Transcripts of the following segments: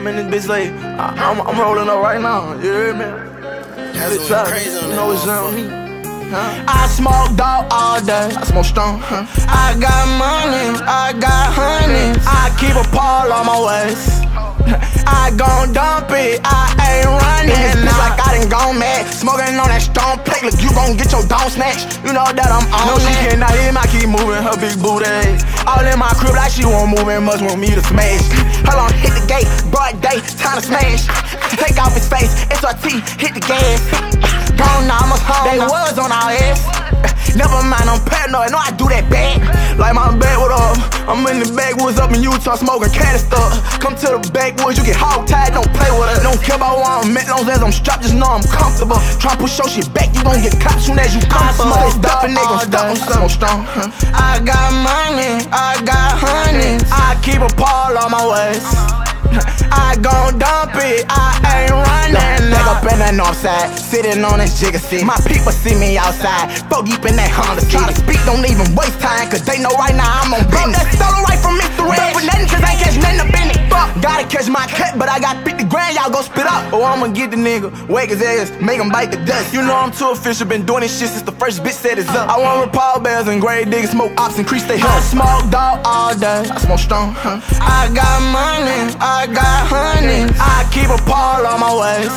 in this bitch like I'm rolling up right now. You hear me? That's going crazy on you know what's that on me. I smoke dog all day. I smoke strong. I got money. I got honey. I keep a pole on my waist. I gon' dump it, I ain't running. This bitch like I done gone mad. Smoking on that strong plate, look, you gon' get your dome snatched. You know that I'm on. No, she cannot hear me, I keep moving her big booty. All in my crib like she won't move and must want me to smash. Hold on, hit the gate, broad day, time to smash. Take off his face, SRT, hit the gas. Gone now, I'm home. They was on our ass. Never mind, I'm paranoid, no I do that bad. Like my backwoods up, I'm in the backwoods up in Utah smoking candy stuff. Come to the backwoods, you get hog tied, don't play with us. Don't care about where I'm at, long as I'm strapped, just know I'm comfortable. Try to push your shit back, you gon' get caught soon as you come. I stop and they gon' stop, I'm so strong. I got money, I got honey. I keep a pole on my waist. I gon' dump it, I ain't running. Back up in that north side, sitting on this jigger seat. My people see me outside, 4 deep in that Honda City. Try to speak, don't even waste time, cause they know right now I'm on business. That's stolen right from Mr. Red. But for nothing, cause I ain't catch nothing up in it. Fuck, gotta catch my cut, but I got 50 grand, y'all gon' spit up. Or I'ma get the nigga, wake his ass, make him bite the dust. You know I'm too official, been doing this shit since the first bitch said it's up. I want Paul Bells and grave diggers, smoke ops, increase they health. I smoke dog all day, I smoke strong. I got money, I got honey. I keep a pole on my waist.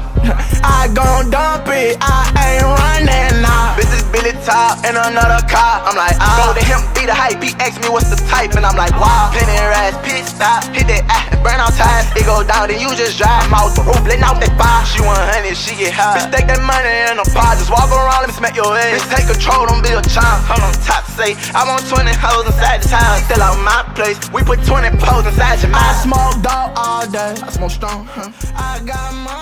I gon' dump it, I ain't running now. This is Billy Top in another car. I'm like, go to him, be the hype. He ask me what's the type, and I'm like, wow. Penny ass, pit stop, hit that and burn out tires. It go down, then you just drive. I'm out the roof, letting out that fire. She 100, she get high. Bitch, take that money in a pot, just walk around and smack your head. Bitch, take control, don't be a child. Hold on top, say, I want 20 hoes inside the town. Still out my place, we put 20 poles inside your mouth. I smoke dog all day, I smoke strong. I got money.